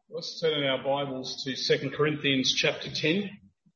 Let's turn in our Bibles to 2 Corinthians chapter 10.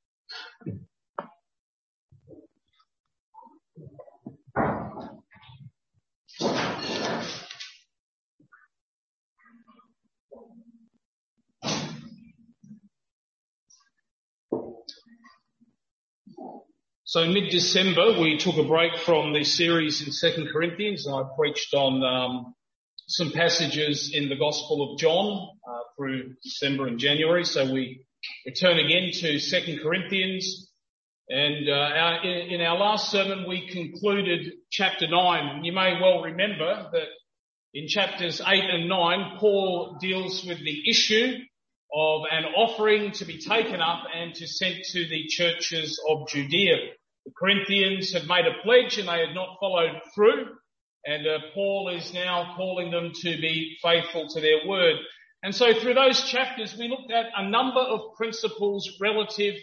So mid-December, we took a break from the series in 2 Corinthians, and I preached on some passages in the Gospel of John through December and January. So we return again to 2 Corinthians. And in our last sermon, we concluded chapter 9. You may well remember that in chapters 8 and 9, Paul deals with the issue of an offering to be taken up and to send to the churches of Judea. The Corinthians had made a pledge and they had not followed through. And Paul is now calling them to be faithful to their word. And so through those chapters, we looked at a number of principles relative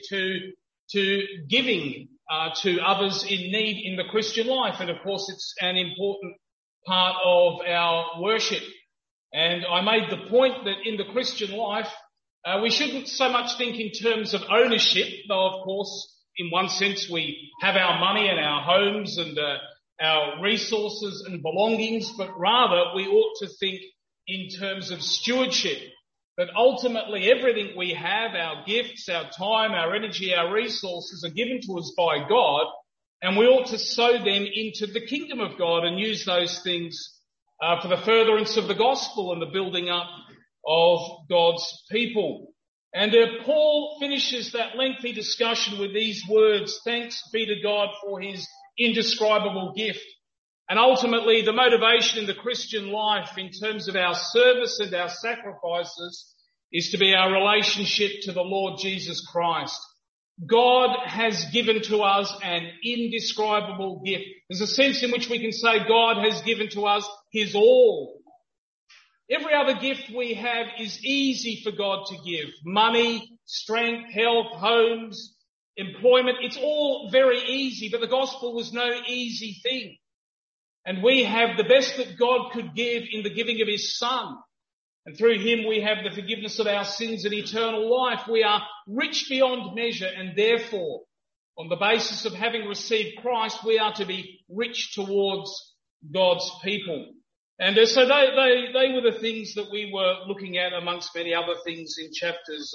to giving to others in need in the Christian life. And of course, it's an important part of our worship. And I made the point that in the Christian life, we shouldn't so much think in terms of ownership, though of course, in one sense, we have our money and our homes and our resources and belongings, but rather we ought to think in terms of stewardship. That ultimately everything we have, our gifts, our time, our energy, our resources are given to us by God, and we ought to sow them into the kingdom of God and use those things for the furtherance of the gospel and the building up of God's people. And Paul finishes that lengthy discussion with these words, "Thanks be to God for his indescribable gift." And ultimately, the motivation in the Christian life in terms of our service and our sacrifices is to be our relationship to the Lord Jesus Christ. God has given to us an indescribable gift. There's a sense in which we can say God has given to us his all. Every other gift we have is easy for God to give. Money, strength, health, homes, employment. It's all very easy, but the gospel was no easy thing. And we have the best that God could give in the giving of his Son. And through him we have the forgiveness of our sins and eternal life. We are rich beyond measure, and therefore, on the basis of having received Christ, we are to be rich towards God's people. And so they were the things that we were looking at amongst many other things in chapters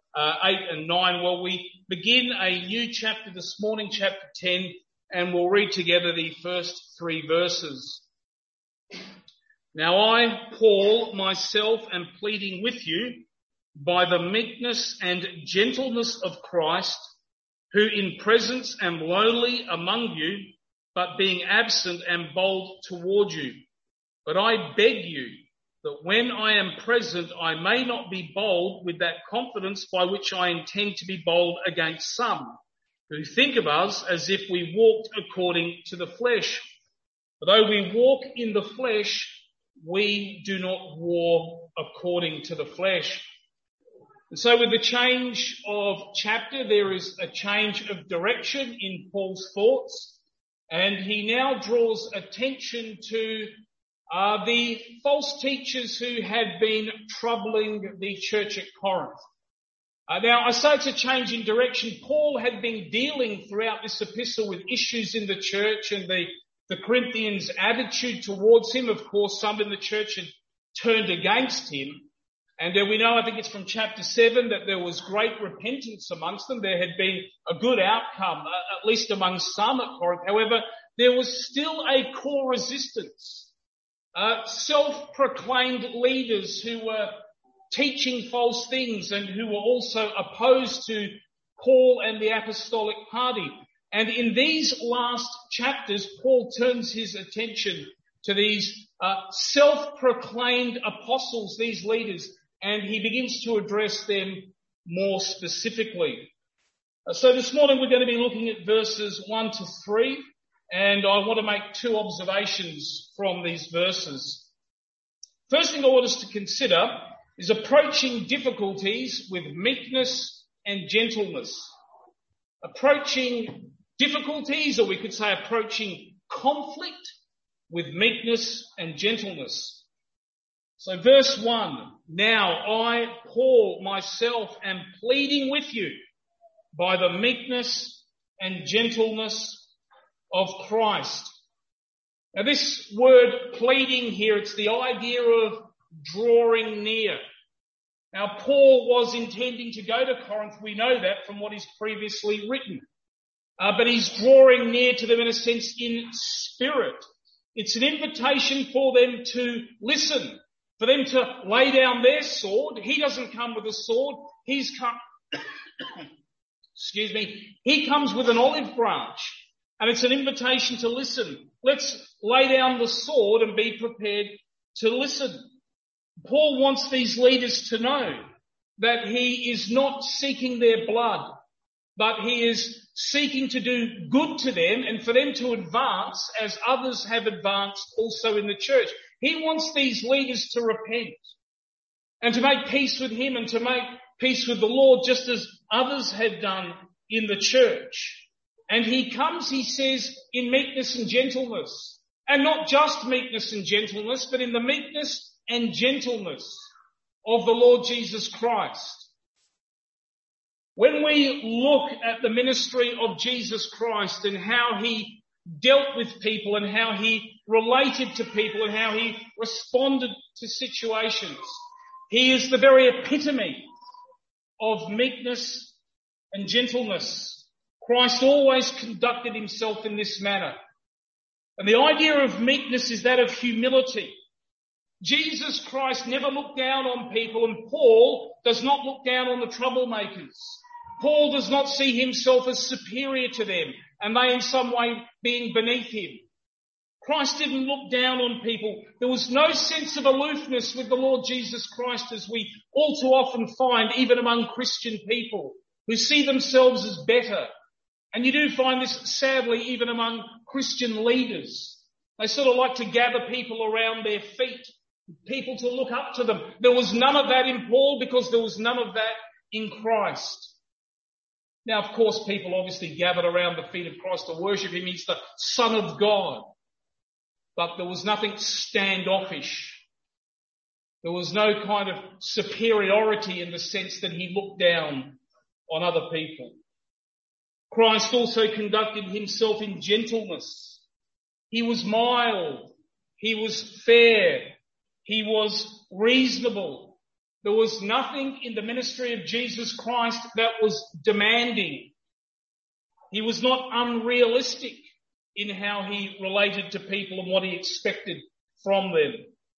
8 and 9. Well, we begin a new chapter this morning, chapter 10, and we'll read together the first 3 verses. "Now I, Paul, myself am pleading with you by the meekness and gentleness of Christ, who in presence am lowly among you, but being absent am bold toward you. But I beg you that when I am present, I may not be bold with that confidence by which I intend to be bold against some, who think of us as if we walked according to the flesh. For though we walk in the flesh, we do not war according to the flesh." And so with the change of chapter, there is a change of direction in Paul's thoughts, and he now draws attention to the false teachers who had been troubling the church at Corinth. Now, I say it's a change in direction. Paul had been dealing throughout this epistle with issues in the church and the Corinthians' attitude towards him. Of course, some in the church had turned against him. And we know, I think it's from chapter 7, that there was great repentance amongst them. There had been a good outcome, at least among some at Corinth. However, there was still a core resistance. Self-proclaimed leaders who were teaching false things and who were also opposed to Paul and the apostolic party. And in these last chapters, Paul turns his attention to these self-proclaimed apostles, these leaders, and he begins to address them more specifically. So this morning we're going to be looking at verses 1 to 3, and I want to make 2 observations from these verses. First thing I want us to consider is approaching difficulties with meekness and gentleness. Approaching difficulties, or we could say approaching conflict with meekness and gentleness. So verse 1, now I, Paul, myself, am pleading with you by the meekness and gentleness of Christ. Now this word pleading here, it's the idea of drawing near. Now Paul was intending to go to Corinth, we know that from what he's previously written. But he's drawing near to them in a sense in spirit. It's an invitation for them to listen, for them to lay down their sword. He doesn't come with a sword. He comes with an olive branch. And it's an invitation to listen. Let's lay down the sword and be prepared to listen. Paul wants these leaders to know that he is not seeking their blood, but he is seeking to do good to them and for them to advance as others have advanced also in the church. He wants these leaders to repent and to make peace with him and to make peace with the Lord, just as others have done in the church. And he comes, he says, in meekness and gentleness. And not just meekness and gentleness, but in the meekness and gentleness of the Lord Jesus Christ. When we look at the ministry of Jesus Christ and how he dealt with people and how he related to people and how he responded to situations, he is the very epitome of meekness and gentleness. Christ always conducted himself in this manner. And the idea of meekness is that of humility. Jesus Christ never looked down on people, and Paul does not look down on the troublemakers. Paul does not see himself as superior to them and they in some way being beneath him. Christ didn't look down on people. There was no sense of aloofness with the Lord Jesus Christ, as we all too often find even among Christian people who see themselves as better. And you do find this sadly even among Christian leaders. They sort of like to gather people around their feet, people to look up to them. There was none of that in Paul because there was none of that in Christ. Now, of course, people obviously gathered around the feet of Christ to worship him. He's the Son of God. But there was nothing standoffish. There was no kind of superiority in the sense that he looked down on other people. Christ also conducted himself in gentleness. He was mild. He was fair. He was reasonable. There was nothing in the ministry of Jesus Christ that was demanding. He was not unrealistic in how he related to people and what he expected from them.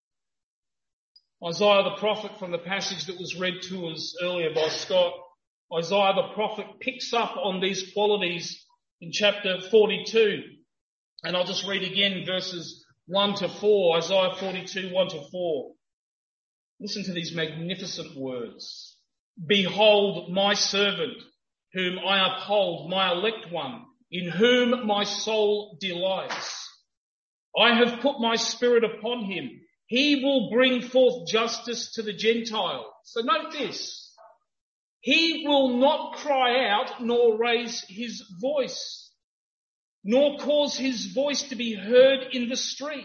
Isaiah the prophet, from the passage that was read to us earlier by Scott, Isaiah the prophet picks up on these qualities in chapter 42. And I'll just read again verses 1 to 4, Isaiah 42, 1 to 4. Listen to these magnificent words. Behold my servant, whom I uphold, my elect one, in whom my soul delights. I have put my spirit upon him. He will bring forth justice to the Gentiles. So note this. He will not cry out nor raise his voice, nor cause his voice to be heard in the street.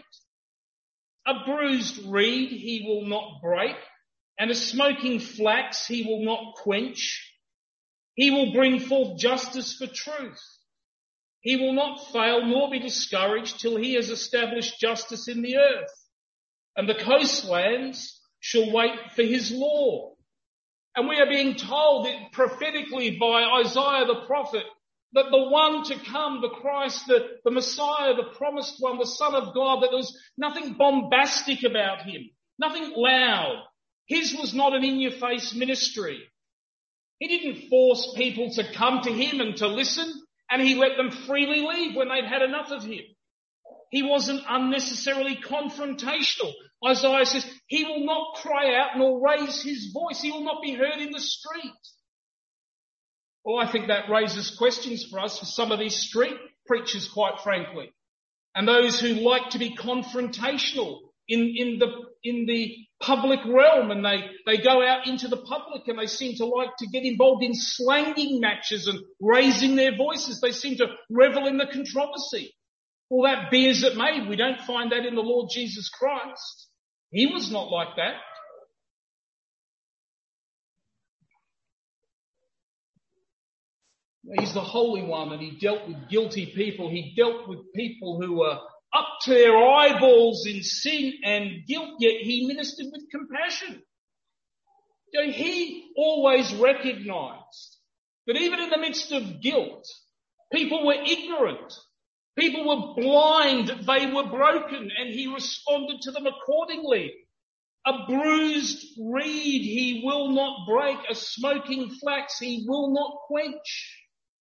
A bruised reed he will not break, and a smoking flax he will not quench. He will bring forth justice for truth. He will not fail nor be discouraged till he has established justice in the earth. And the coastlands shall wait for his law. And we are being told that prophetically by Isaiah the prophet that the one to come, the Christ, the Messiah, the promised one, the Son of God, that there was nothing bombastic about him, nothing loud. His was not an in-your-face ministry. He didn't force people to come to him and to listen, and he let them freely leave when they'd had enough of him. He wasn't unnecessarily confrontational. Isaiah says, he will not cry out nor raise his voice. He will not be heard in the street. Well, I think that raises questions for us, for some of these street preachers, quite frankly, and those who like to be confrontational in the public realm, and they go out into the public and they seem to like to get involved in slanging matches and raising their voices. They seem to revel in the controversy. Well, that be as it may, we don't find that in the Lord Jesus Christ. He was not like that. He's the Holy One, and he dealt with guilty people. He dealt with people who were up to their eyeballs in sin and guilt, yet he ministered with compassion. He always recognised that even in the midst of guilt, people were ignorant, people were blind, they were broken, and he responded to them accordingly. A bruised reed he will not break, a smoking flax he will not quench.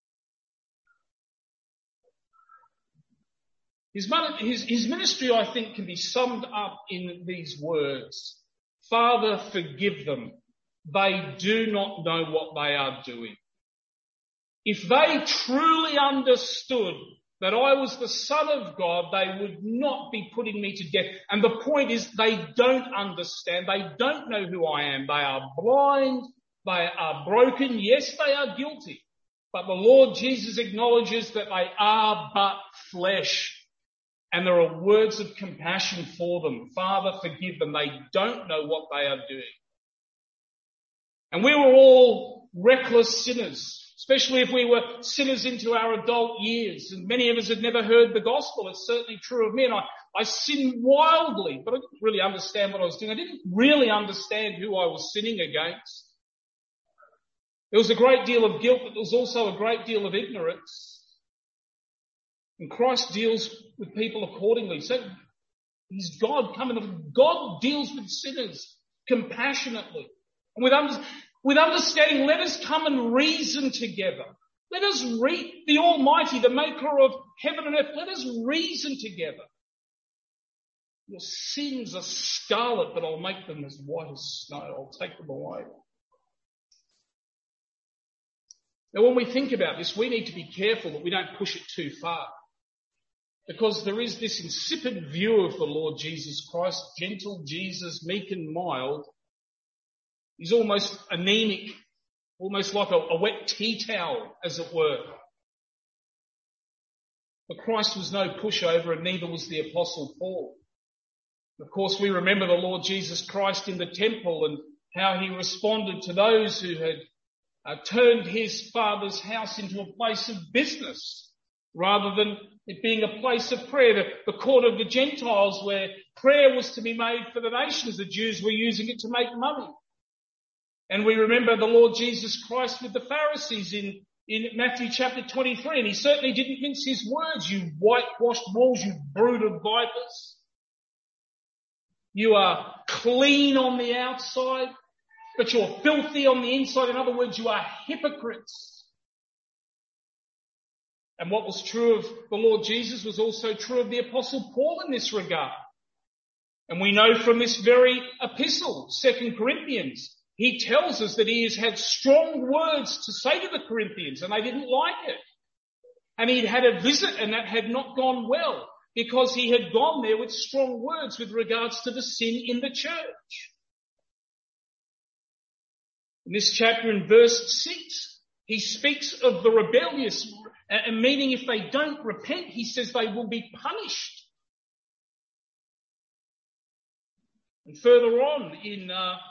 His ministry, I think, can be summed up in these words. Father, forgive them. They do not know what they are doing. If they truly understood that I was the Son of God, they would not be putting me to death. And the point is, they don't understand. They don't know who I am. They are blind. They are broken. Yes, they are guilty. But the Lord Jesus acknowledges that they are but flesh. And there are words of compassion for them. Father, forgive them. They don't know what they are doing. And we were all reckless sinners, especially if we were sinners into our adult years. And many of us had never heard the gospel. It's certainly true of me. And I sinned wildly, but I didn't really understand what I was doing. I didn't really understand who I was sinning against. There was a great deal of guilt, but there was also a great deal of ignorance. And Christ deals with people accordingly. So he's God coming. God deals with sinners compassionately. And with understanding, let us come and reason together. Let us the Almighty, the maker of heaven and earth, let us reason together. Your sins are scarlet, but I'll make them as white as snow. I'll take them away. Now, when we think about this, we need to be careful that we don't push it too far. Because there is this insipid view of the Lord Jesus Christ, gentle Jesus, meek and mild. He's almost anemic, almost like a wet tea towel, as it were. But Christ was no pushover, and neither was the Apostle Paul. Of course, we remember the Lord Jesus Christ in the temple and how he responded to those who had turned his Father's house into a place of business, rather than it being a place of prayer, the court of the Gentiles where prayer was to be made for the nations. The Jews were using it to make money. And we remember the Lord Jesus Christ with the Pharisees in Matthew chapter 23, and he certainly didn't mince his words. You whitewashed walls, you brood of vipers. You are clean on the outside, but you're filthy on the inside. In other words, you are hypocrites. And what was true of the Lord Jesus was also true of the Apostle Paul in this regard. And we know from this very epistle, 2 Corinthians, he tells us that he has had strong words to say to the Corinthians, and they didn't like it. And he'd had a visit, and that had not gone well, because he had gone there with strong words with regards to the sin in the church. In this chapter, in verse 6, he speaks of the rebellious, and meaning if they don't repent, he says they will be punished. And further on in,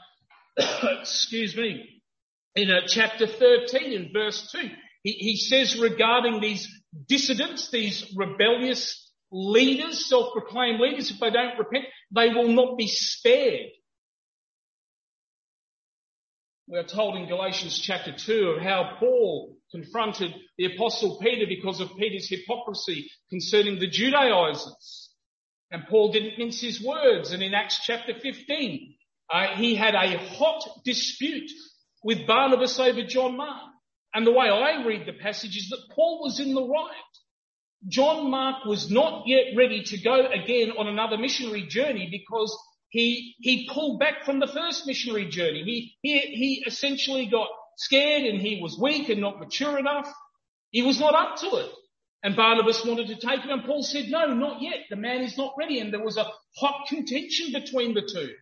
in chapter 13, in verse 2, he says regarding these dissidents, these rebellious leaders, self-proclaimed leaders, if they don't repent, they will not be spared. We are told in Galatians chapter 2 of how Paul confronted the Apostle Peter because of Peter's hypocrisy concerning the Judaizers. And Paul didn't mince his words. And in Acts chapter 15, he had a hot dispute with Barnabas over John Mark. And the way I read the passage is that Paul was in the right. John Mark was not yet ready to go again on another missionary journey because he pulled back from the first missionary journey. He essentially got scared, and he was weak and not mature enough. He was not up to it. And Barnabas wanted to take him, and Paul said, no, not yet. The man is not ready. And there was a hot contention between the two.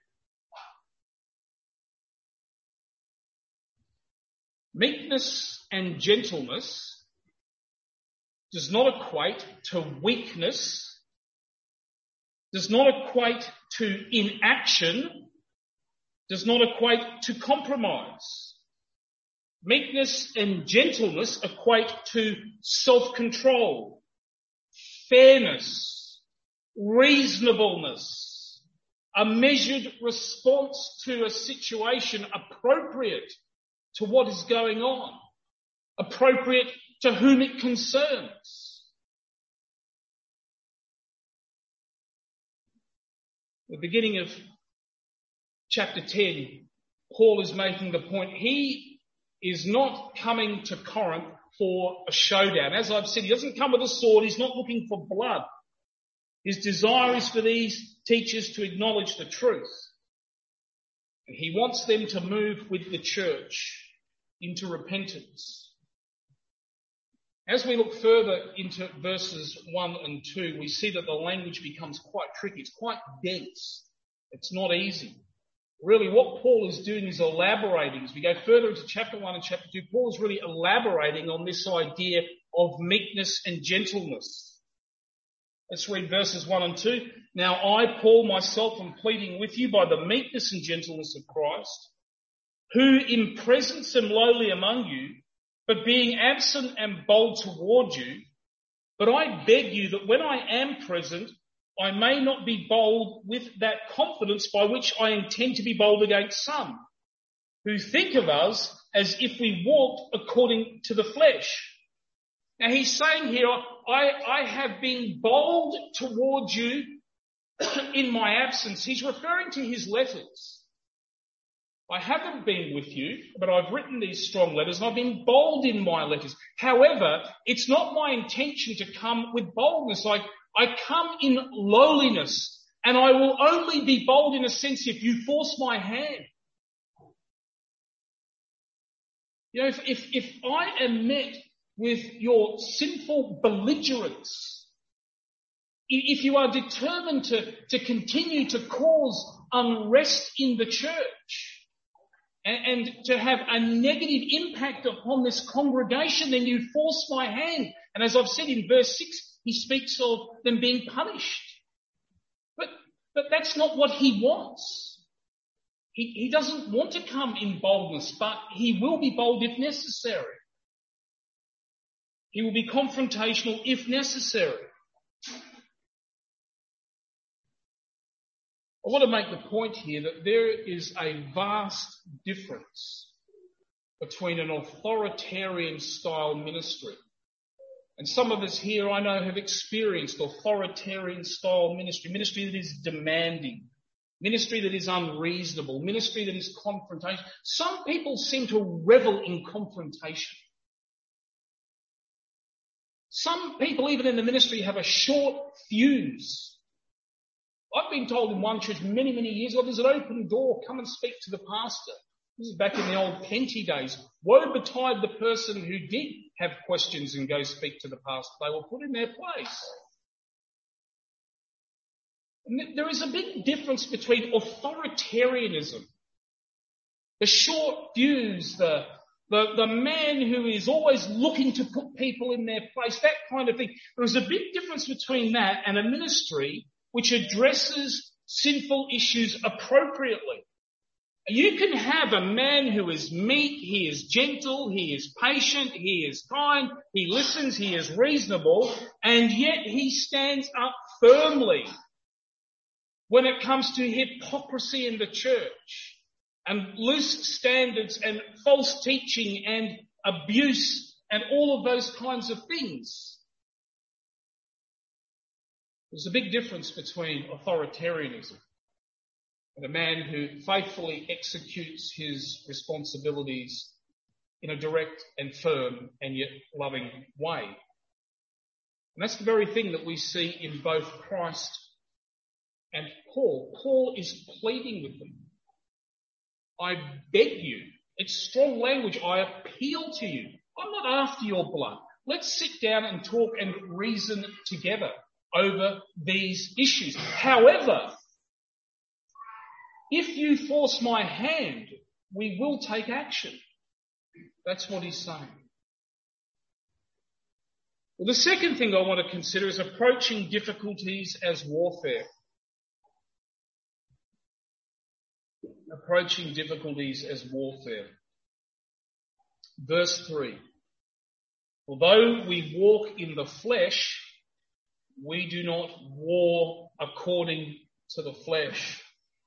Meekness and gentleness does not equate to weakness does not equate to inaction, does not equate to compromise. Meekness and gentleness equate to self-control, fairness, reasonableness, a measured response to a situation appropriate to what is going on, appropriate to whom it concerns. The beginning of chapter 10, Paul is making the point. He is not coming to Corinth for a showdown. As I've said, he doesn't come with a sword. He's not looking for blood. His desire is for these teachers to acknowledge the truth. And he wants them to move with the church into repentance. As we look further into verses 1 and 2, we see that the language becomes quite tricky. It's quite dense. It's not easy. Really, what Paul is doing is elaborating. As we go further into chapter 1 and chapter 2, Paul is really elaborating on this idea of meekness and gentleness. Let's read verses 1 and 2. Now I, Paul, myself am pleading with you by the meekness and gentleness of Christ, who in presence am lowly among you, but being absent am bold toward you. But I beg you that when I am present, I may not be bold with that confidence by which I intend to be bold against some, who think of us as if we walked according to the flesh. Now he's saying here, I have been bold towards you in my absence. He's referring to his letters. I haven't been with you, but I've written these strong letters and I've been bold in my letters. However, it's not my intention to come with boldness. I come in lowliness, and I will only be bold in a sense if you force my hand. You know, if I am met with your sinful belligerence, if you are determined to continue to cause unrest in the church and to have a negative impact upon this congregation, then you force my hand. And as I've said in verse 6, he speaks of them being punished. But that's not what he wants. He doesn't want to come in boldness, but he will be bold if necessary. He will be confrontational if necessary. I want to make the point here that there is a vast difference between an authoritarian style ministry. And some of us here, I know, have experienced authoritarian style ministry that is demanding, ministry that is unreasonable, ministry that is confrontation. Some people seem to revel in confrontation. Some people, even in the ministry, have a short fuse. I've been told in one church many, many years ago, there's an open door, come and speak to the pastor. This is back in the old Plenty days. Woe betide the person who did have questions and go speak to the pastor. They were put in their place. And there is a big difference between authoritarianism, the short fuse, the man who is always looking to put people in their place, that kind of thing. There is a big difference between that and a ministry which addresses sinful issues appropriately. You can have a man who is meek, he is gentle, he is patient, he is kind, he listens, he is reasonable, and yet he stands up firmly when it comes to hypocrisy in the church and loose standards and false teaching and abuse and all of those kinds of things. There's a big difference between authoritarianism and a man who faithfully executes his responsibilities in a direct and firm and yet loving way. And that's the very thing that we see in both Christ and Paul. Paul is pleading with them. I beg you. It's strong language. I appeal to you. I'm not after your blood. Let's sit down and talk and reason together over these issues. However, if you force my hand, we will take action. That's what he's saying. Well, the second thing I want to consider is approaching difficulties as warfare. approaching difficulties as warfare. Verse 3. Although we walk in the flesh, we do not war according to the flesh.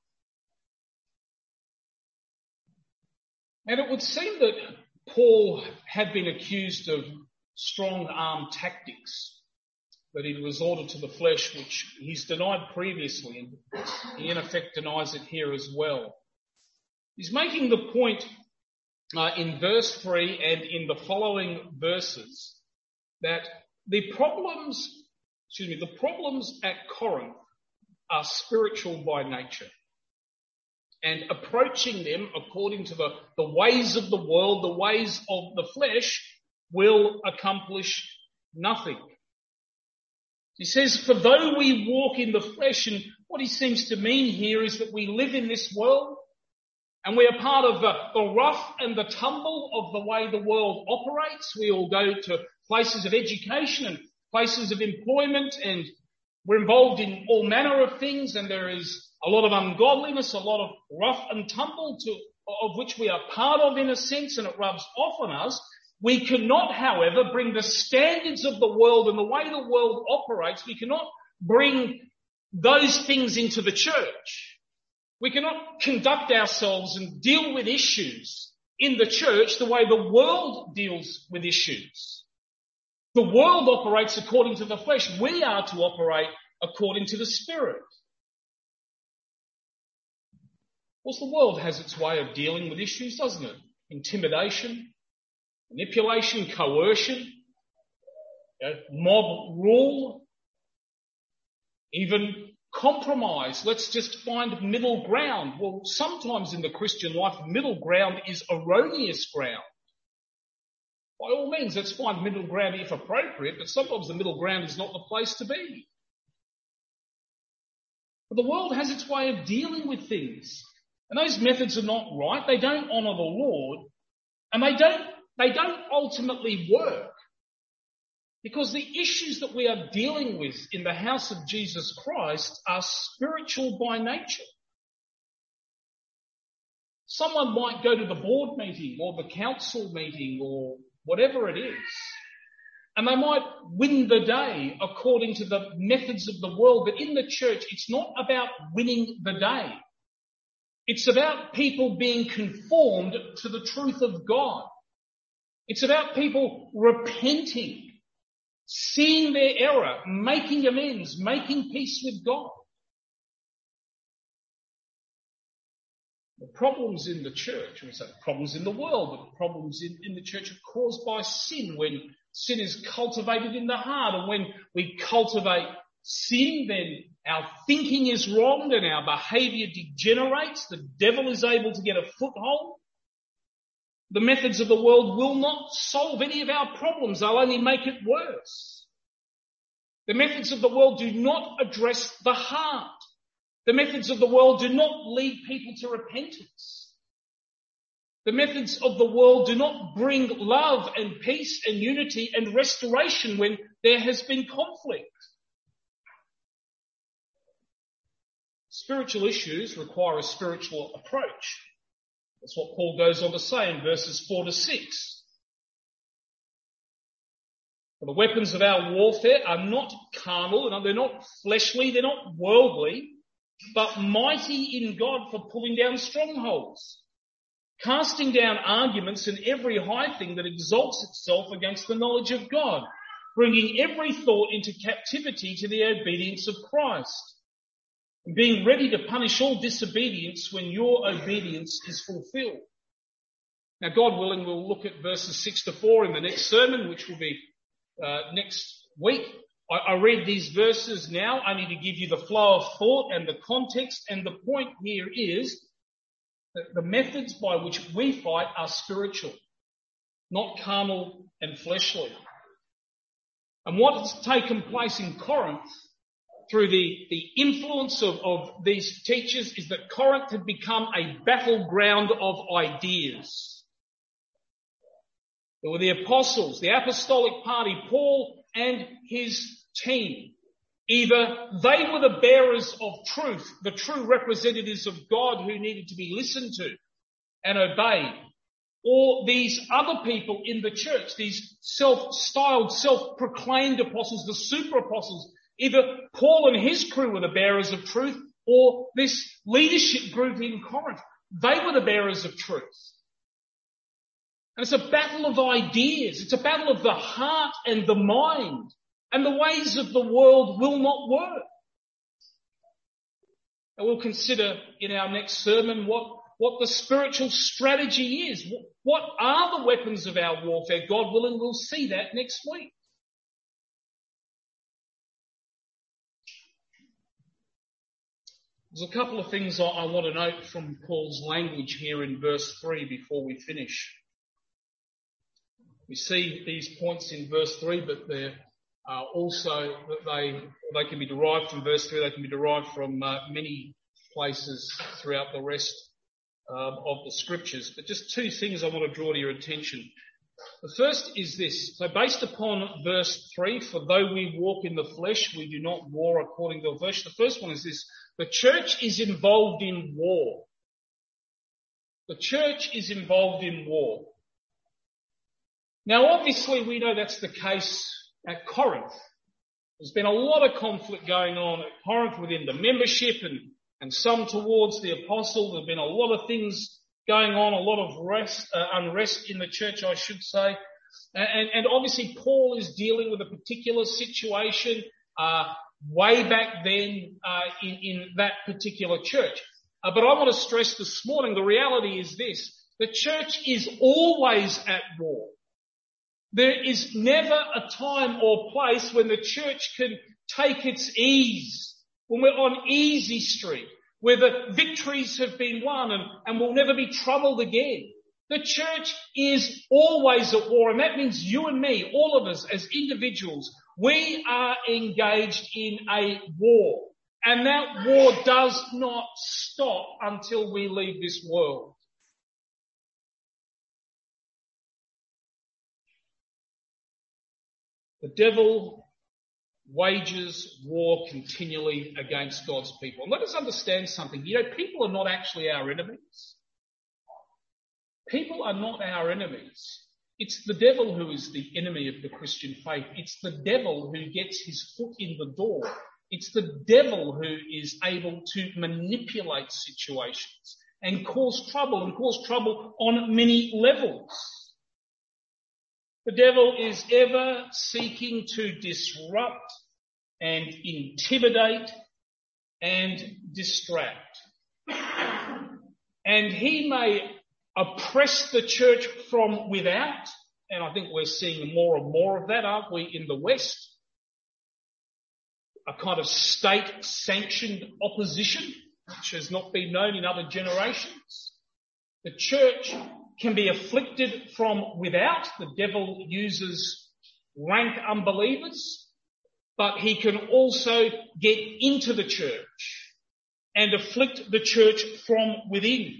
And it would seem that Paul had been accused of strong-arm tactics, that he resorted to the flesh, which he's denied previously, and he in effect denies it here as well. He's making the point in verse 3 and in the following verses that the problems at Corinth are spiritual by nature. And approaching them according to the ways of the world, the ways of the flesh, will accomplish nothing. He says, for though we walk in the flesh, and what he seems to mean here is that we live in this world, and we are part of the rough and the tumble of the way the world operates. We all go to places of education and places of employment, and we're involved in all manner of things, and there is a lot of ungodliness, a lot of rough and tumble of which we are part of in a sense, and it rubs off on us. We cannot, however, bring the standards of the world and the way the world operates, we cannot bring those things into the church. We cannot conduct ourselves and deal with issues in the church the way the world deals with issues. The world operates according to the flesh. We are to operate according to the Spirit. Of course, the world has its way of dealing with issues, doesn't it? Intimidation, manipulation, coercion, mob rule, even compromise. Let's just find middle ground. Well, sometimes in the Christian life, middle ground is erroneous ground. By all means, let's find middle ground if appropriate, but sometimes the middle ground is not the place to be. But the world has its way of dealing with things. And those methods are not right. They don't honour the Lord. And they don't ultimately work. Because the issues that we are dealing with in the house of Jesus Christ are spiritual by nature. Someone might go to the board meeting or the council meeting or whatever it is, and they might win the day according to the methods of the world. But in the church, it's not about winning the day. It's about people being conformed to the truth of God. It's about people repenting, seeing their error, making amends, making peace with God. The problems in the church, or the problems in the world, but the problems in the church are caused by sin. When sin is cultivated in the heart, and when we cultivate sin, then our thinking is wrong and our behaviour degenerates. The devil is able to get a foothold. The methods of the world will not solve any of our problems. They'll only make it worse. The methods of the world do not address the heart. The methods of the world do not lead people to repentance. The methods of the world do not bring love and peace and unity and restoration when there has been conflict. Spiritual issues require a spiritual approach. That's what Paul goes on to say in verses 4 to 6. For the weapons of our warfare are not carnal, and they're not fleshly, they're not worldly, but mighty in God for pulling down strongholds, casting down arguments and every high thing that exalts itself against the knowledge of God, bringing every thought into captivity to the obedience of Christ, and being ready to punish all disobedience when your obedience is fulfilled. Now, God willing, we'll look at verses 6 to 4 in the next sermon, which will be next week. I read these verses now only to give you the flow of thought and the context, and the point here is that the methods by which we fight are spiritual, not carnal and fleshly. And what has taken place in Corinth through the influence of these teachers is that Corinth had become a battleground of ideas. There were the apostles, the apostolic party, Paul and his team. Either they were the bearers of truth, the true representatives of God who needed to be listened to and obeyed, or these other people in the church, these self-styled, self-proclaimed apostles, the super apostles, either Paul and his crew were the bearers of truth, or this leadership group in Corinth, they were the bearers of truth. And it's a battle of ideas. It's a battle of the heart and the mind. And the ways of the world will not work. And we'll consider in our next sermon what the spiritual strategy is. What are the weapons of our warfare? God willing, we'll see that next week. There's a couple of things I want to note from Paul's language here in verse 3 before we finish. We see these points in verse 3, but they're also that they can be derived from verse 3, they can be derived from many places throughout the rest of the scriptures. But just two things I want to draw to your attention. The first is this. So based upon verse 3, for though we walk in the flesh, we do not war according to the flesh. The first one is this. The church is involved in war. The church is involved in war. Now obviously we know that's the case at Corinth. There's been a lot of conflict going on at Corinth within the membership and some towards the apostle. There's been a lot of things going on, a lot of unrest in the church, I should say. And obviously Paul is dealing with a particular situation way back then in that particular church. But I want to stress this morning, the reality is this. The church is always at war. There is never a time or place when the church can take its ease, when we're on easy street, where the victories have been won and will never be troubled again. The church is always at war, and that means you and me, all of us as individuals, we are engaged in a war. And that war does not stop until we leave this world. The devil wages war continually against God's people. And let us understand something. You know, people are not actually our enemies. People are not our enemies. It's the devil who is the enemy of the Christian faith. It's the devil who gets his foot in the door. It's the devil who is able to manipulate situations and cause trouble on many levels. The devil is ever seeking to disrupt and intimidate and distract. And he may oppress the church from without, and I think we're seeing more and more of that, aren't we, in the West? A kind of state-sanctioned opposition, which has not been known in other generations. The church can be afflicted from without. The devil uses rank unbelievers, but he can also get into the church and afflict the church from within.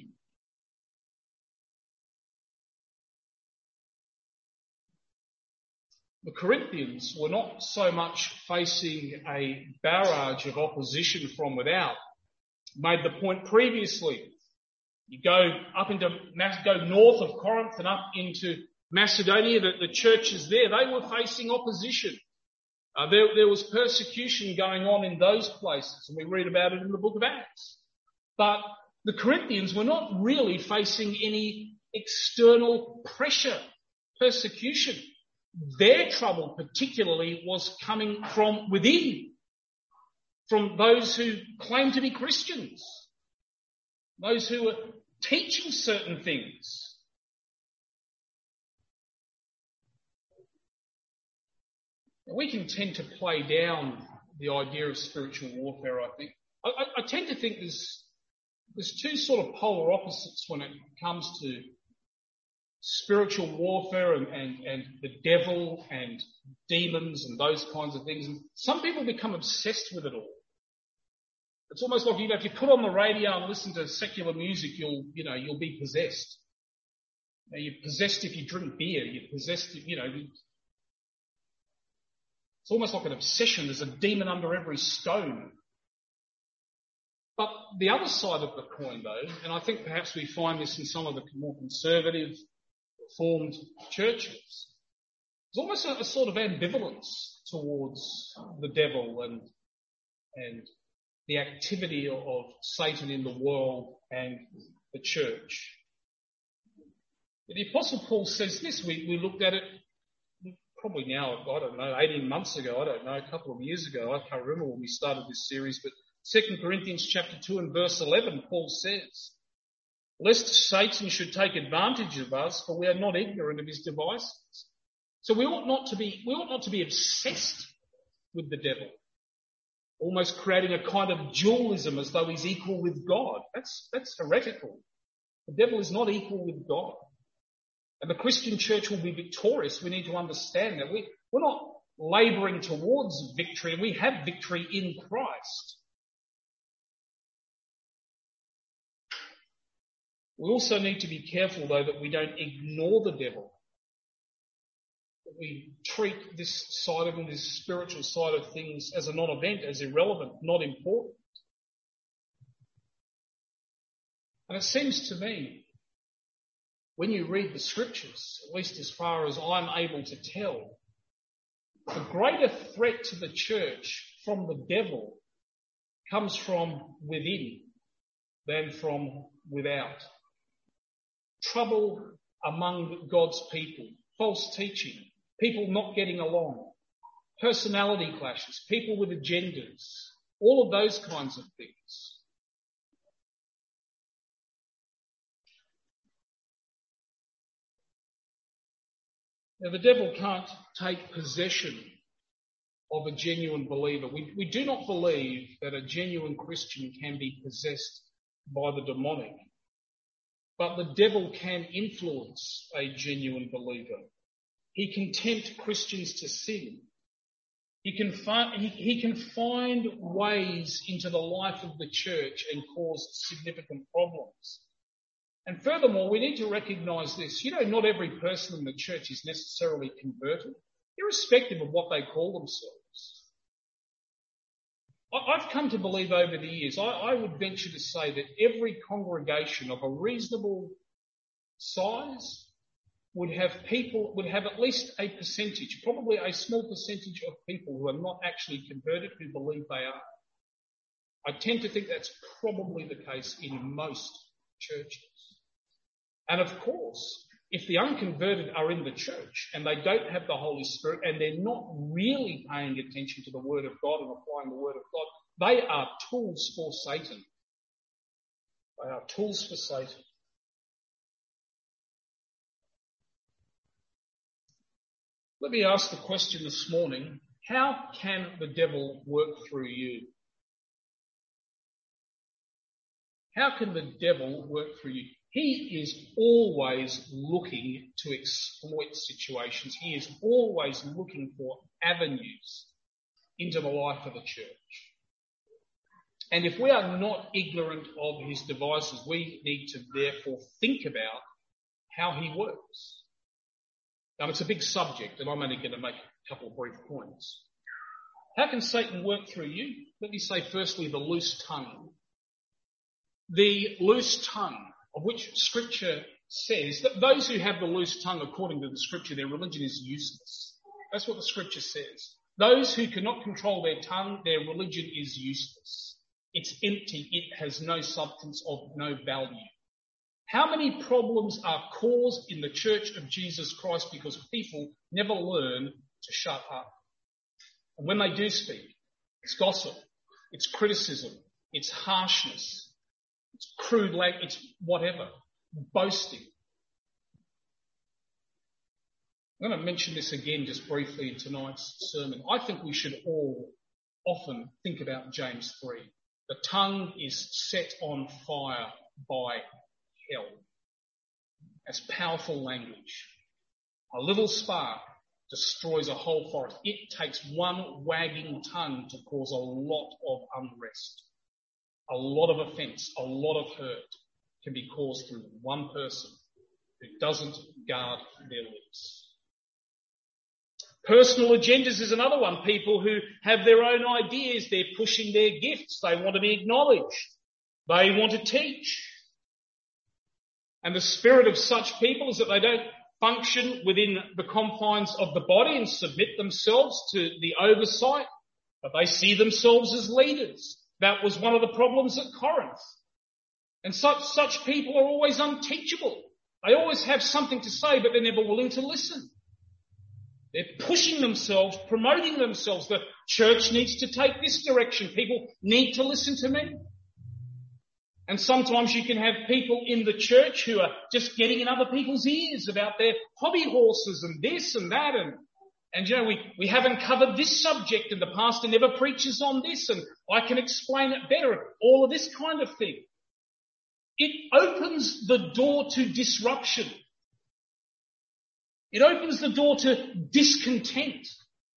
The Corinthians were not so much facing a barrage of opposition from without. I made the point previously. You go north of Corinth and up into Macedonia, the churches there, they were facing opposition. There was persecution going on in those places, and we read about it in the book of Acts. But the Corinthians were not really facing any external pressure, persecution. Their trouble particularly was coming from within, from those who claim to be Christians, those who are teaching certain things. We can tend to play down the idea of spiritual warfare, I think. I tend to think there's two sort of polar opposites when it comes to spiritual warfare and the devil and demons and those kinds of things. And some people become obsessed with it all. It's almost like, if you put on the radio and listen to secular music, you'll be possessed. You're possessed if you drink beer. You're possessed, It's almost like an obsession. There's a demon under every stone. But the other side of the coin, though, and I think perhaps we find this in some of the more conservative, reformed churches, there's almost a sort of ambivalence towards the devil and the activity of Satan in the world and the church. The Apostle Paul says this. We looked at it probably now, I don't know, 18 months ago, I don't know, a couple of years ago. I can't remember when we started this series, but 2 Corinthians chapter 2 and verse 11, Paul says, lest Satan should take advantage of us, for we are not ignorant of his devices. So we ought not to be obsessed with the devil, almost creating a kind of dualism as though he's equal with God. That's heretical. The devil is not equal with God. And the Christian church will be victorious. We need to understand that we're not labouring towards victory. We have victory in Christ. We also need to be careful, though, that we don't ignore the devil. That we treat this side of him, this spiritual side of things, as a non-event, as irrelevant, not important. And it seems to me, when you read the scriptures, at least as far as I'm able to tell, the greater threat to the church from the devil comes from within than from without. Trouble among God's people, false teaching, people not getting along, personality clashes, people with agendas, all of those kinds of things. Now, the devil can't take possession of a genuine believer. We do not believe that a genuine Christian can be possessed by the demonic. But the devil can influence a genuine believer. He can tempt Christians to sin. He can find ways into the life of the church and cause significant problems. And furthermore, we need to recognise this. Not every person in the church is necessarily converted, irrespective of what they call themselves. I've come to believe over the years, I would venture to say that every congregation of a reasonable size would have at least a percentage, probably a small percentage of people who are not actually converted who believe they are. I tend to think that's probably the case in most churches. And of course, if the unconverted are in the church and they don't have the Holy Spirit and they're not really paying attention to the Word of God and applying the Word of God, they are tools for Satan. They are tools for Satan. Let me ask the question this morning, how can the devil work through you? How can the devil work through you? He is always looking to exploit situations. He is always looking for avenues into the life of the church. And if we are not ignorant of his devices, we need to therefore think about how he works. Now, it's a big subject, and I'm only going to make a couple of brief points. How can Satan work through you? Let me say firstly the loose tongue. The loose tongue, of which Scripture says that those who have the loose tongue, according to the Scripture, their religion is useless. That's what the Scripture says. Those who cannot control their tongue, their religion is useless. It's empty. It has no substance, of no value. How many problems are caused in the Church of Jesus Christ because people never learn to shut up? And when they do speak, it's gossip, it's criticism, it's harshness, it's crude language, it's whatever, boasting. I'm going to mention this again just briefly in tonight's sermon. I think we should all often think about James 3. The tongue is set on fire by hell. That's powerful language. A little spark destroys a whole forest. It takes one wagging tongue to cause a lot of unrest. A lot of offence, a lot of hurt can be caused through one person who doesn't guard their lips. Personal agendas is another one. People who have their own ideas, they're pushing their gifts, they want to be acknowledged, they want to teach. And the spirit of such people is that they don't function within the confines of the body and submit themselves to the oversight, but they see themselves as leaders. That was one of the problems at Corinth. And such people are always unteachable. They always have something to say, but they're never willing to listen. They're pushing themselves, promoting themselves. The church needs to take this direction. People need to listen to me. And sometimes you can have people in the church who are just getting in other people's ears about their hobby horses and this and that. And you know, we haven't covered this subject and the pastor never preaches on this and I can explain it better. All of this kind of thing. It opens the door to disruption. It opens the door to discontent.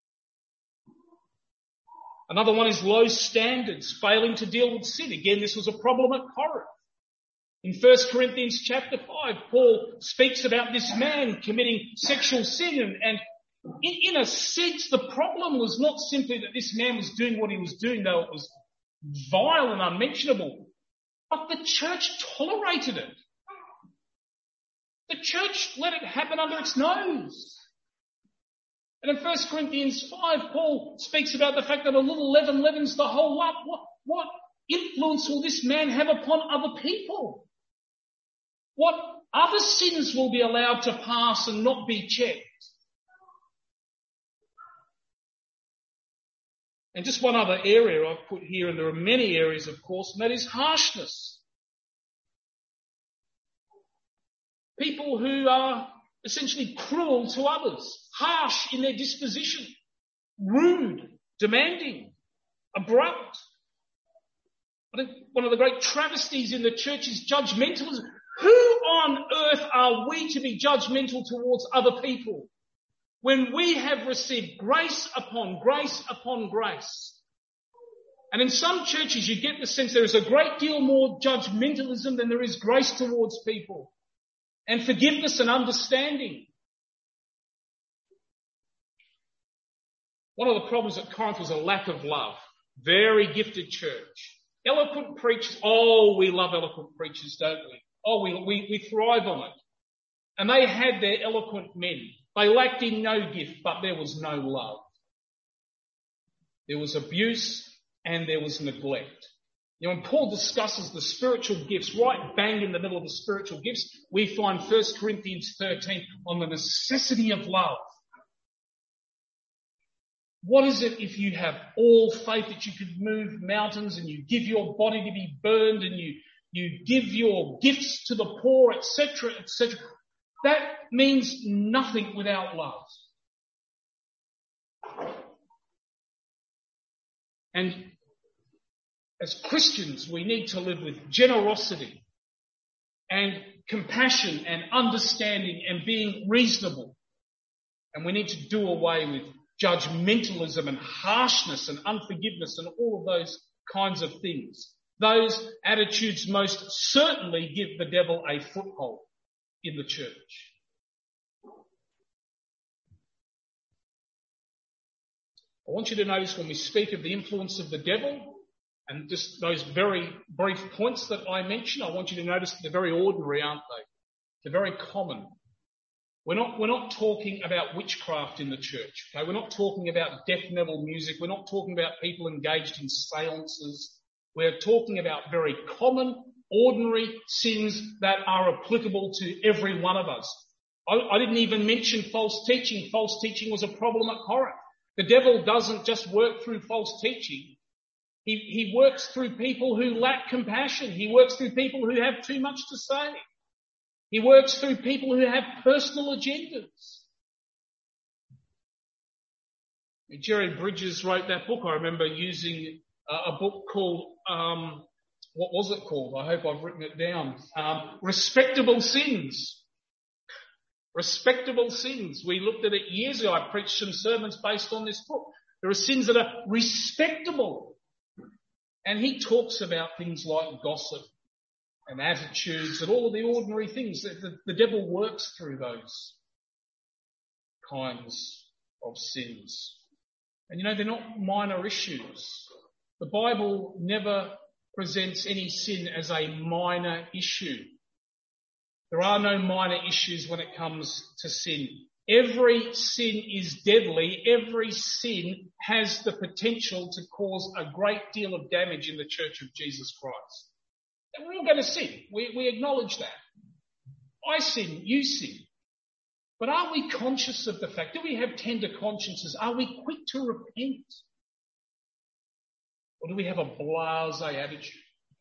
Another one is low standards, failing to deal with sin. Again, this was a problem at Corinth. In 1 Corinthians chapter 5, Paul speaks about this man committing sexual sin. And in a sense, the problem was not simply that this man was doing what he was doing, though it was vile and unmentionable, but the church tolerated it. The church let it happen under its nose. And in 1 Corinthians 5, Paul speaks about the fact that a little leaven leavens the whole lump. What influence will this man have upon other people? What other sins will be allowed to pass and not be checked? And just one other area I've put here, and there are many areas, of course, and that is harshness. People who are essentially cruel to others, harsh in their disposition, rude, demanding, abrupt. I think one of the great travesties in the church is judgmentalism. Who on earth are we to be judgmental towards other people when we have received grace upon grace upon grace? And in some churches you get the sense there is a great deal more judgmentalism than there is grace towards people. And forgiveness and understanding. One of the problems at Corinth was a lack of love. Very gifted church. Eloquent preachers. Oh, we love eloquent preachers, don't we? Oh, we thrive on it. And they had their eloquent men. They lacked in no gift, but there was no love. There was abuse and there was neglect. You know, when Paul discusses the spiritual gifts, right bang in the middle of the spiritual gifts, we find 1 Corinthians 13 on the necessity of love. What is it if you have all faith that you could move mountains and you give your body to be burned and you give your gifts to the poor, etc., etc.? That means nothing without love. And as Christians, we need to live with generosity and compassion and understanding and being reasonable. And we need to do away with judgmentalism and harshness and unforgiveness and all of those kinds of things. Those attitudes most certainly give the devil a foothold in the church. I want you to notice when we speak of the influence of the devil, and just those very brief points that I mentioned, I want you to notice that they're very ordinary, aren't they? They're very common. We're not talking about witchcraft in the church. Okay? We're not talking about death metal music. We're not talking about people engaged in seances. We're talking about very common, ordinary sins that are applicable to every one of us. I didn't even mention false teaching. False teaching was a problem at Corinth. The devil doesn't just work through false teaching. He works through people who lack compassion. He works through people who have too much to say. He works through people who have personal agendas. Jerry Bridges wrote that book. I remember using a book called, what was it called? I hope I've written it down. Respectable Sins. Respectable sins. We looked at it years ago. I preached some sermons based on this book. There are sins that are respectable. And he talks about things like gossip and attitudes and all of the ordinary things. The devil works through those kinds of sins. And they're not minor issues. The Bible never presents any sin as a minor issue. There are no minor issues when it comes to sin. Every sin is deadly. Every sin has the potential to cause a great deal of damage in the Church of Jesus Christ. And we're all going to sin. We acknowledge that. I sin, you sin. But are we conscious of the fact? Do we have tender consciences? Are we quick to repent? Or do we have a blasé attitude?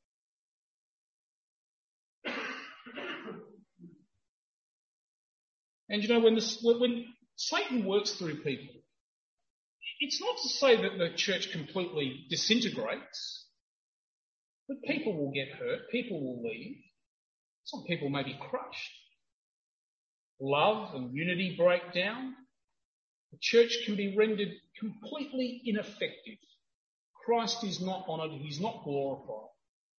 And when Satan works through people, it's not to say that the church completely disintegrates, but people will get hurt, people will leave, some people may be crushed. Love and unity break down. The church can be rendered completely ineffective. Christ is not honoured, he's not glorified.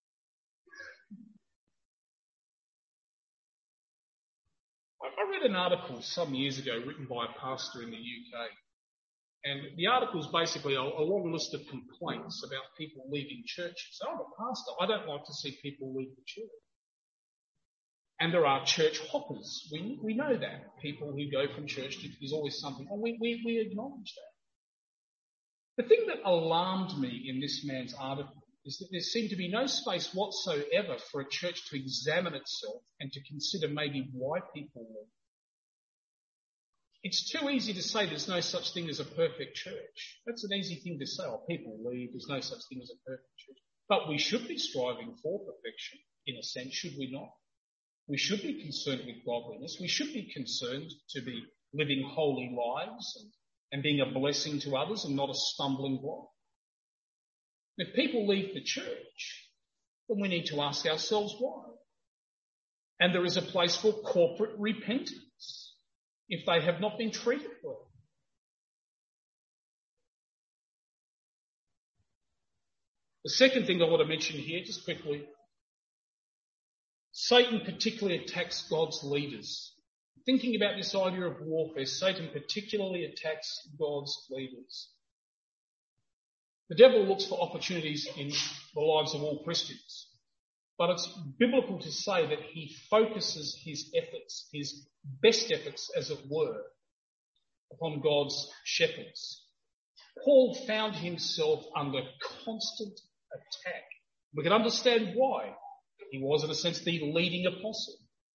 I read an article some years ago written by a pastor in the UK. And the article is basically a long list of complaints about people leaving churches. I'm a pastor. I don't like to see people leave the church. And there are church hoppers. We know that. People who go from church to, there's always something. And we acknowledge that. The thing that alarmed me in this man's article is that there seemed to be no space whatsoever for a church to examine itself and to consider maybe why people leave. It's too easy to say there's no such thing as a perfect church. That's an easy thing to say. Oh, people leave. There's no such thing as a perfect church. But we should be striving for perfection, in a sense, should we not? We should be concerned with godliness. We should be concerned to be living holy lives and being a blessing to others and not a stumbling block. If people leave the church, then we need to ask ourselves why. And there is a place for corporate repentance if they have not been treated well. The second thing I want to mention here, just quickly, Satan particularly attacks God's leaders. Thinking about this idea of warfare, Satan particularly attacks God's leaders. The devil looks for opportunities in the lives of all Christians. But it's biblical to say that he focuses his efforts, his best efforts, as it were, upon God's shepherds. Paul found himself under constant attack. We can understand why. He was, in a sense, the leading apostle.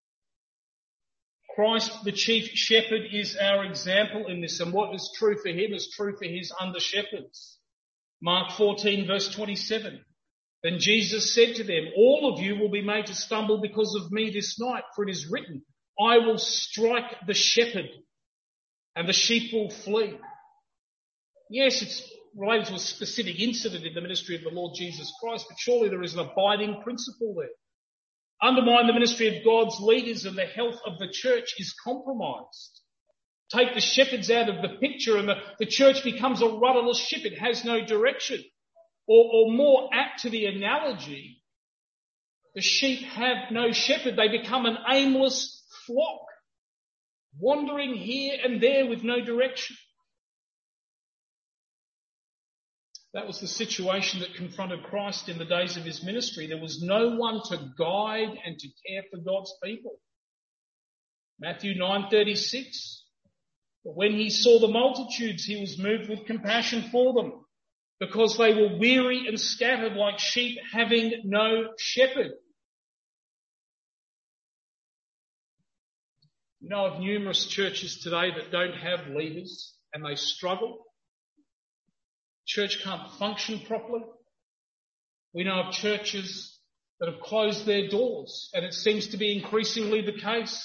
Christ, the chief shepherd, is our example in this, and what is true for him is true for his under-shepherds. Mark 14, verse 27. Then Jesus said to them, all of you will be made to stumble because of me this night, for it is written, I will strike the shepherd, and the sheep will flee. Yes, it's related to a specific incident in the ministry of the Lord Jesus Christ, but surely there is an abiding principle there. Undermine the ministry of God's leaders and the health of the church is compromised. Take the shepherds out of the picture and the church becomes a rudderless ship. It has no direction. Or more apt to the analogy, the sheep have no shepherd. They become an aimless flock, wandering here and there with no direction. That was the situation that confronted Christ in the days of his ministry. There was no one to guide and to care for God's people. Matthew 9:36. But when he saw the multitudes, he was moved with compassion for them, because they were weary and scattered like sheep having no shepherd. You know of numerous churches today that don't have leaders and they struggle. Church can't function properly. We know of churches that have closed their doors, and it seems to be increasingly the case.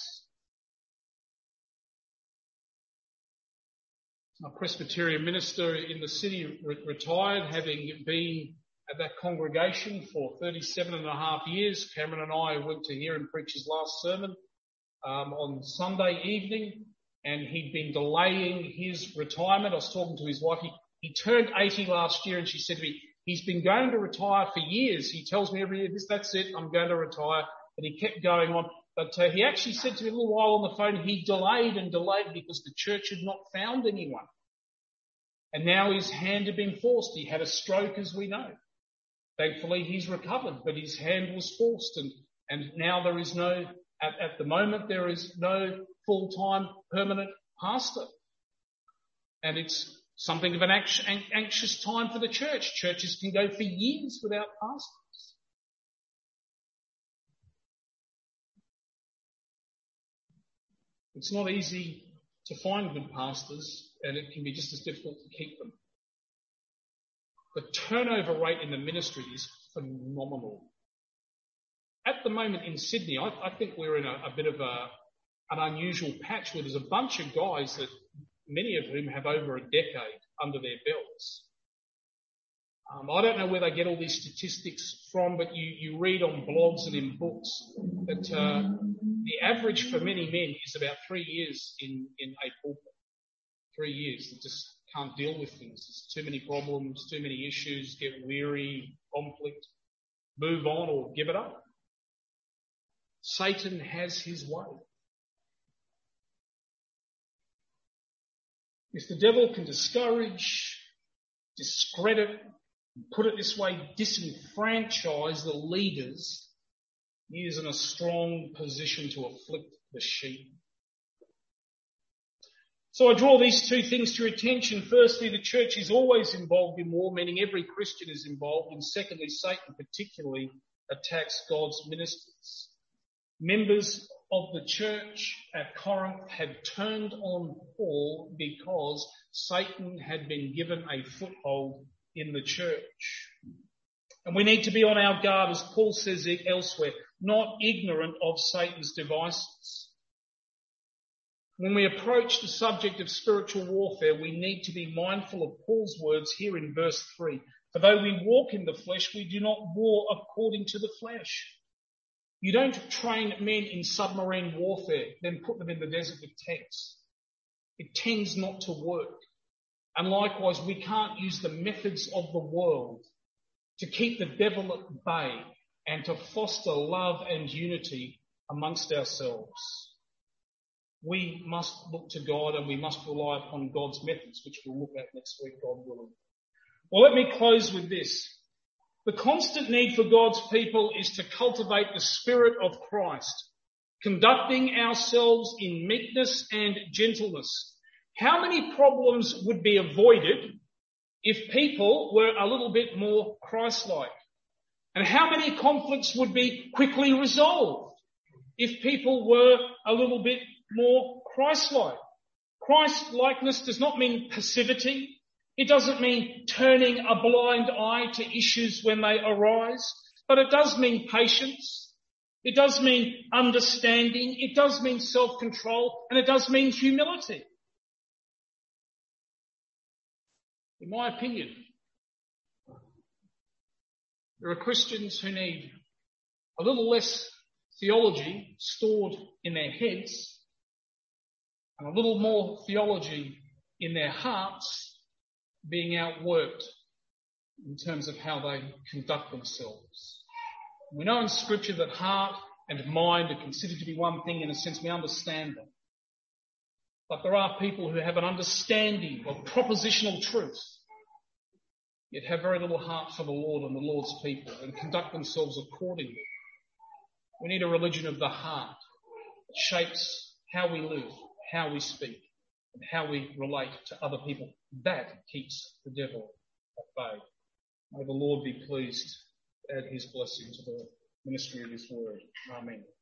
A Presbyterian minister in the city retired, having been at that congregation for 37 and a half years. Cameron and I went to hear him preach his last sermon on Sunday evening, and he'd been delaying his retirement. I was talking to his wife. He turned 80 last year, and she said to me, he's been going to retire for years. He tells me every year, that's it, I'm going to retire. But he kept going on. But he actually said to me a little while on the phone, he delayed and delayed because the church had not found anyone. And now his hand had been forced. He had a stroke, as we know. Thankfully, he's recovered, but his hand was forced. And now there is no, at the moment, there is no full-time permanent pastor. And it's something of an anxious time for the church. Churches can go for years without pastors. It's not easy to find good pastors, and it can be just as difficult to keep them. The turnover rate in the ministry is phenomenal. At the moment in Sydney, I think we're in a bit of an unusual patch where there's a bunch of guys that many of whom have over a decade under their belts. I don't know where they get all these statistics from, but you read on blogs and in books that the average for many men is about 3 years in a pulpit. 3 years. They just can't deal with things. There's too many problems, too many issues, get weary, conflict, move on or give it up. Satan has his way. If the devil can discourage, discredit, put it this way, disenfranchise the leaders, he is in a strong position to afflict the sheep. So I draw these two things to your attention. Firstly, the church is always involved in war, meaning every Christian is involved. And secondly, Satan particularly attacks God's ministers. Members of the church at Corinth had turned on Paul because Satan had been given a foothold in the church. And we need to be on our guard, as Paul says elsewhere, not ignorant of Satan's devices. When we approach the subject of spiritual warfare, we need to be mindful of Paul's words here in verse 3. For though we walk in the flesh, we do not war according to the flesh. You don't train men in submarine warfare, then put them in the desert with tanks. It tends not to work. And likewise, we can't use the methods of the world to keep the devil at bay and to foster love and unity amongst ourselves. We must look to God and we must rely upon God's methods, which we'll look at next week, God willing. Well, let me close with this. The constant need for God's people is to cultivate the Spirit of Christ, conducting ourselves in meekness and gentleness. How many problems would be avoided if people were a little bit more Christ-like? And how many conflicts would be quickly resolved if people were a little bit more Christ-like? Christ-likeness does not mean passivity. It doesn't mean turning a blind eye to issues when they arise, but it does mean patience. It does mean understanding. It does mean self-control, and it does mean humility. In my opinion, there are Christians who need a little less theology stored in their heads and a little more theology in their hearts being outworked in terms of how they conduct themselves. We know in Scripture that heart and mind are considered to be one thing. In a sense, we understand them. But there are people who have an understanding of propositional truth, yet have very little heart for the Lord and the Lord's people and conduct themselves accordingly. We need a religion of the heart that shapes how we live, how we speak, and how we relate to other people. That keeps the devil at bay. May the Lord be pleased to add his blessing to the ministry of his word. Amen.